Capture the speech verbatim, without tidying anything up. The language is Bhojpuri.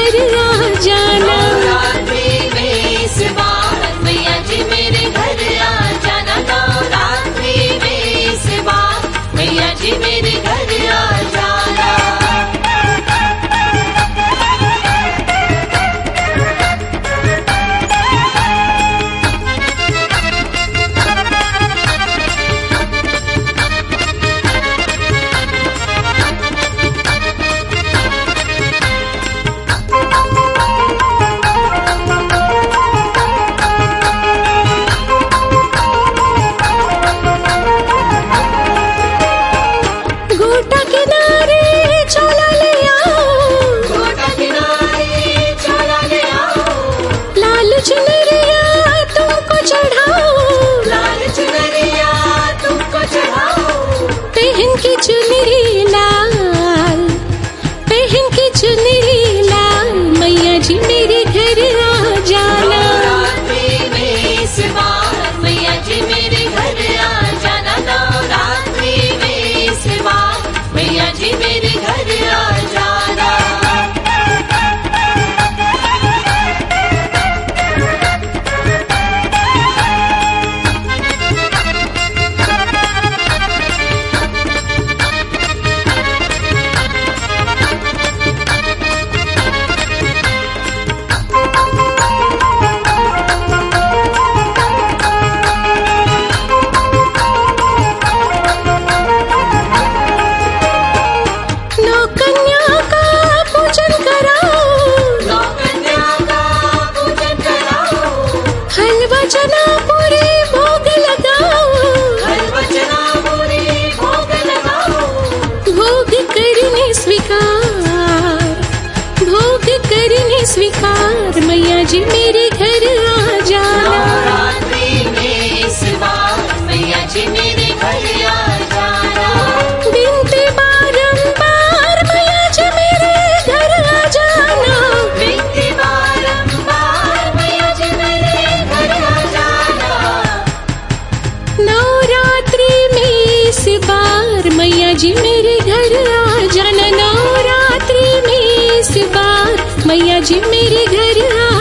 घर आ जाना। नवरात्रि में इस बार मैया जी मेरे घर आ जाना। नवरात्रि में इस बार मैया जी मेरे घर आ जाना। घोटा किनारे चोला ले आओ, घोटा किनारे चोला ले आओ। लाल चुनरिया तुमको चढ़ाओ, लाल चुनरिया तुमको चढ़ाओ। पहन की चुनरी लाल, पहन की चुनरी लाल, मैया जी मेरे घर आ जाना। नवरात्रि में इस बार मैया जी मेरे घर आ जाना। नवरात्रि में इस बार मैया जी मेरे घर आ जाना। नौ कन्या का पूजन कराओ, नौ कन्या का पूजन कराओ। हलवा चना पूरी भोग लगाओ, हलवा चना पूरी भोग लगाओ। भोग करने स्वीकार, भोग करने स्वीकार, मैया जी मेरे घर आ जाना। नवरात्रि में इस बार मैया जी मेरे घर आ जाना। बिनती बारंबार मैया जी मेरे घर आ जाना। बिनती बारंबार मैया जी मेरे घर आ जाना। नवरात्रि में इस बार मैया जी मेरे घर आ जाना। नवरात्रि में इस बार मैया जी मेरे घर आ